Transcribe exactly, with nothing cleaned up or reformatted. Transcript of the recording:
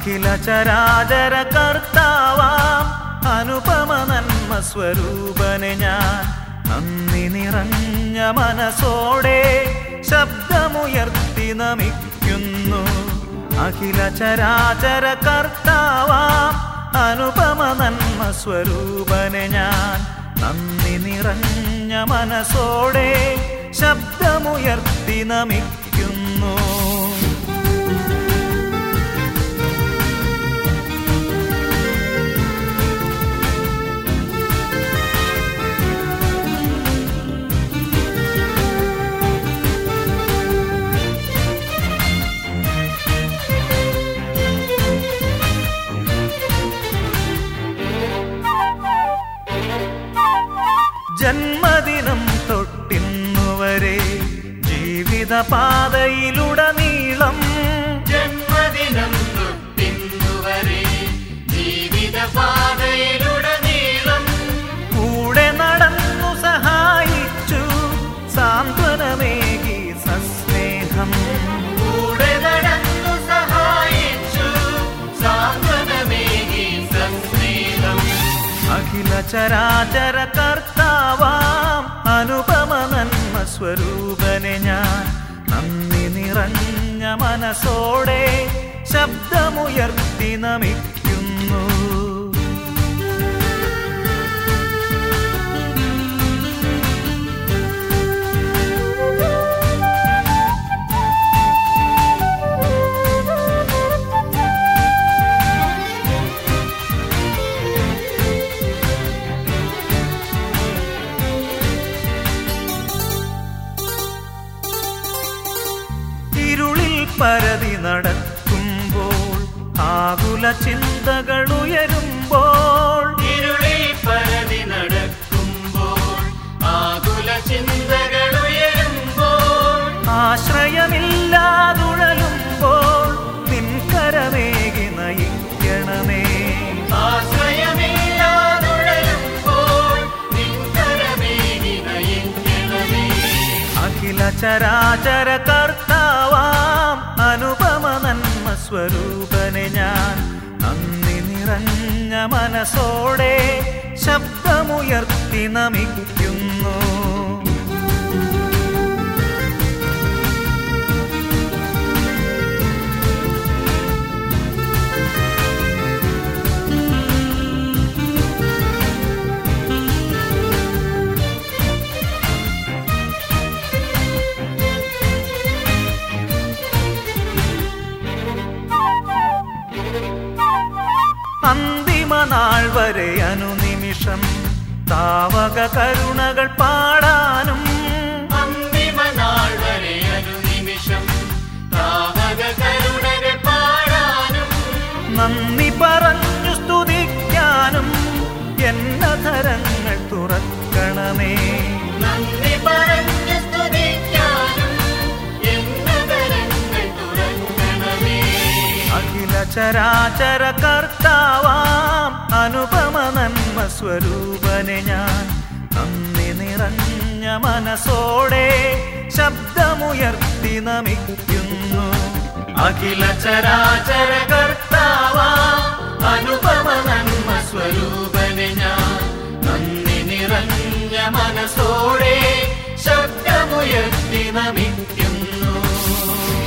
അഖില ചരാചര കർത്താവാം അനുപമ നന്മ സ്വരൂപനെ ഞാൻ നന്ദി നിറഞ്ഞ മനസ്സോടെ ശബ്ദമുയർത്തി നമിക്കുന്നു. അഖില ചരാചര കർത്താവാം അനുപമ നന്മ സ്വരൂപനെ ഞാൻ നന്ദി നിറഞ്ഞ മനസ്സോടെ ശബ്ദമുയർത്തി നമിക്കുന്നു. ജന്മദിനം തൊട്ടിന്നുവരെ ജീവിത പാതയിലുടനീളം ജന്മദിനം തൊട്ടിന്നുവരെ ജീവിത പാതയിലുടനീളം കൂടെ നടന്നു സഹായിച്ചു സാന്ത്വനമേകി സസ്നേഹം കൂടെ നടന്നു സഹായിച്ചു സാന്ത്വനമേകി സസ്നേഹം. അഖില ചരാചര കർത്താവാം അനുപമ നന്മ സ്വരൂപനെ ഞാൻ നന്ദി നിറഞ്ഞ മനസ്സോടെ ശബ്ദമുയർത്തി നമിക്കുന്നു. പരതി നടക്കുമ്പോൾ ആകുല ചിന്തകൾ ഉയരുമ്പോൾ ഇരുളിൽ പരതി നടക്കുമ്പോൾ ആകുല ചിന്തകൾ ഉയരുമ്പോൾ ആശ്രയമില്ലാതുഴലുമ്പോൾ നിൻകരമേകി നയിക്കണമേ. ആശ്രയമില്ലാതുഴലുമ്പോൾ നിൻകരമേകി നയിക്കണമേ. അഖില ചരാചര കർത്താവാം അനുപമ നന്മ സ്വരൂപനെ ഞാൻ നന്ദി നിറഞ്ഞ മനസ്സോടെ ശബ്ദമുയർത്തി നമിക്കുന്നു. അന്തിമ നാൾ വരെ അനുനിമിഷം താവക കരുണകൾ പാടാനും അന്തിമ നാൾ വരെ അനുനിമിഷം താവക കരുണകൾ പാടാനും നന്ദി പറഞ്ഞു സ്തുതിക്കാനും എന്നധരങ്ങൾ തുറക്കണമേ. നന്ദി പറഞ്ഞു സ്തുതിക്കാനും എന്നധരങ്ങൾ തുറക്കണമേ. അഖില ചരാചര കർത്താവാം അനുപമ നന്മ സ്വരൂപനെ ഞാൻ നന്ദി നിറഞ്ഞ മനസ്സോടെ ശബ്ദമുയർത്തി നമിക്കുന്നു. അഖില ചരാചര കർത്താവാം അനുപമ നന്മ സ്വരൂപനെ ഞാൻ നന്ദി നിറഞ്ഞ മനസ്സോടെ ശബ്ദമുയർത്തി നമിക്കുന്നു.